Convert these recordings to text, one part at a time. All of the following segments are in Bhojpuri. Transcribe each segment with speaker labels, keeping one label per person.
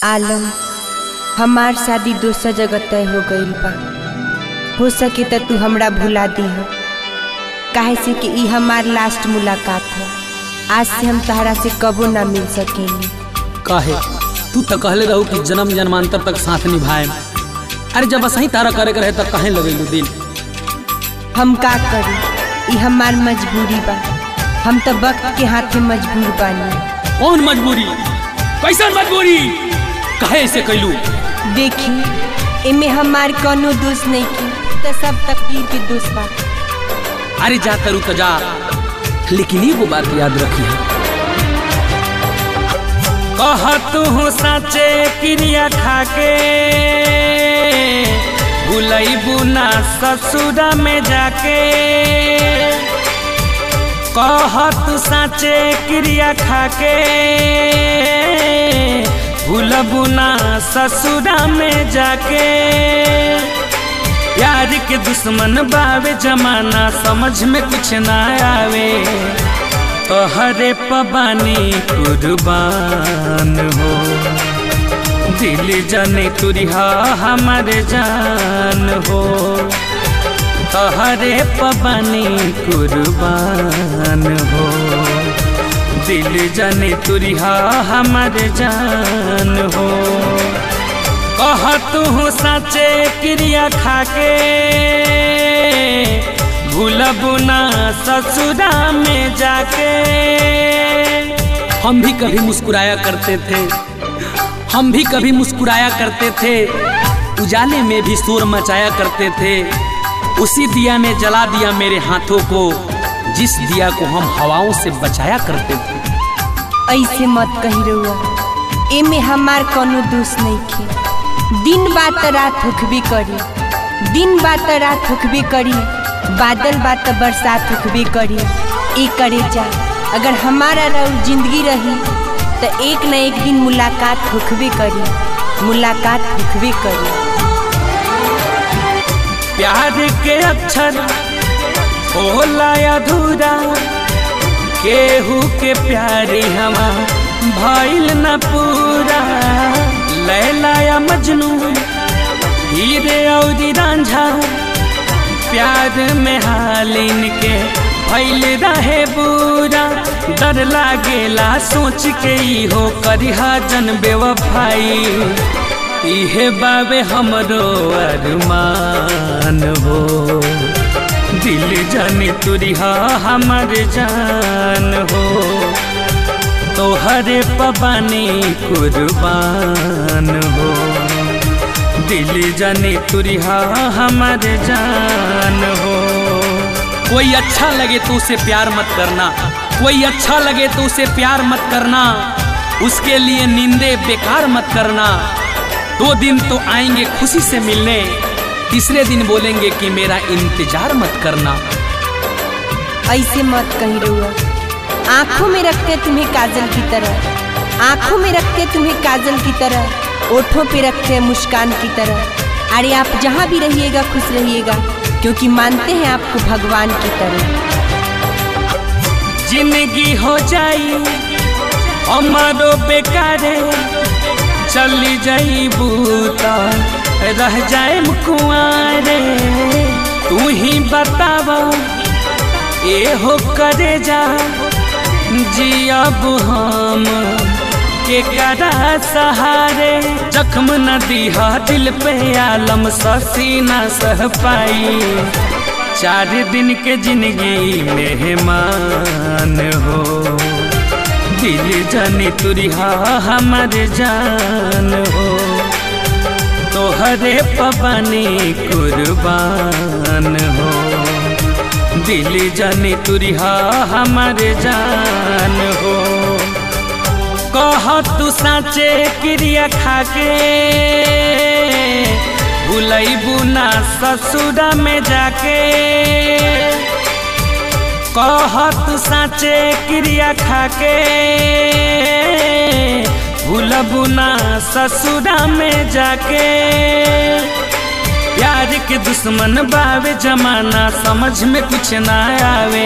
Speaker 1: आलम, हमार शादी दूसरा जगह तय हो गईल बा। हो सके तो तू हमरा भुला दीह, काहे से कि ई हमार लास्ट मुलाकात है। आज से हम तहरा से कबो ना मिल सकेंगे।
Speaker 2: काहे? तू तो कहले रहू कि जन्म जन्मांतर तक साथ निभाए। अरे जब सही तारा करे रहे तब काहे लगेलू दिल?
Speaker 1: हम का करी, ई हमार मजबूरी बा। हम तो वक्त के हाथ में मजबूर बानी।
Speaker 2: कौन मजबूरी? कैसन मजबूरी? काहे ऐसे कैलू?
Speaker 1: देखी, इमे हमार कोनो दोष नहीं की, तो सब तकदीर के दोष बा।
Speaker 2: अरे जा तरू तो जा, लेकिन ये वो बात याद रखी है।
Speaker 3: कहत हूँ सचे क्रिया खाके, भुलैबू ना ससुरा में जाके। कहत सचे क्रिया खाके, भूलबू ना ससुरा में जाके। यार के दुश्मन बावे जमाना, समझ में कुछ ना आवे। तोहरे पबानी कुर्बान हो, दिल जाने तुरिहा हमारे जान हो। तोहरे पबानी कुर्बान हो, दिल जाने तुरिहा हमारे जान हो। कहत हूँ सचे क्रिया खाके, भूलबू ना ससुरा में जाके।
Speaker 2: हम भी कभी मुस्कुराया करते थे, हम भी कभी मुस्कुराया करते थे। उजाले में भी शोर मचाया करते थे। उसी दिया ने जला दिया मेरे हाथों को, जिस दिया को हम हवाओं से बचाया करते थे।
Speaker 1: ऐसे मत कही रहुआ, एमे हमार कोनो दोष नहीं खे। दिन बात रात होखबे करी, दिन बात रात होखबे करी, बादल बात बरसात होखबे करी। ए करे जा, अगर हमारा रहू जिंदगी रही तो एक न एक दिन मुलाकात होखबे करी, मुलाकात होखबे करी।
Speaker 3: प्यार के अक्षर होला अधूरा, केहू के प्यारी हवा भइल न पूरा। लैला या मजनू, हीरे और रांझा, प्यार में हालिन के भइल रहे बुरा। डर लागेला सोच के ई हो करिहा जन बेवफाई। इहे बाबे हमरो अरमान हो, दिल जाने तुरिहा हमार जान हो। तोहरे पबानी कुर्बान हो, दिल जाने तुरिहा हमार जान हो।
Speaker 2: कोई अच्छा लगे तो उसे प्यार मत करना, कोई अच्छा लगे तो उसे प्यार मत करना। उसके लिए नींदे बेकार मत करना। 2 दिन तो आएंगे खुशी से मिलने, तीसरे दिन बोलेंगे कि मेरा इंतजार मत करना।
Speaker 1: ऐसे मत कही रहुआ, आंखों में रखते तुम्हें काजल की तरह, आंखों में रखते तुम्हें काजल की तरह, ओठों पे रखते मुस्कान की तरह। अरे आप जहाँ भी रहिएगा खुश रहिएगा, क्योंकि मानते हैं आपको भगवान की तरह।
Speaker 3: जिंदगी हो जाई हमारो बेकारे, चली जाई बूता रह जाए कुंवारे। तू ही बतावा ए हो करे जा, जियब हम के करा सहारे। जख्म न दीहा दिल पे आलम, ससी न सह पाई। 4 दिन के जिंदगी मेहमान हो, दिल जाने तुरिहा हमारे जान हो। तोहरे पबानी कुर्बान हो, दिल जाने तुरिहा हमारे जान हो। कहत तू साचे क्रिया खाके, भुलैबू ना ससुरा में जाके। कहत साचे क्रिया खाके, भूलबू ना ससुरा में जाके। प्यार के दुश्मन बावे जमाना, समझ में कुछ ना आवे।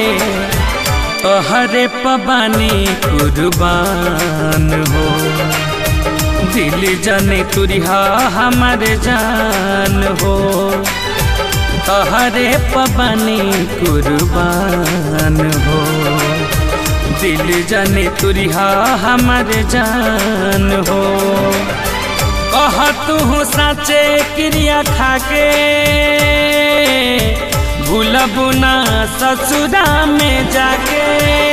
Speaker 3: तोहरे पबानी कुर्बान हो, दिल जाने तुरिहा हमारे जान हो, तहरे पबनी कुर्बान हो। दिल जाने तुरिहा हमारे जान हो, कह तू साचे क्रिया खाके भूलबू ना ससुरा में जाके।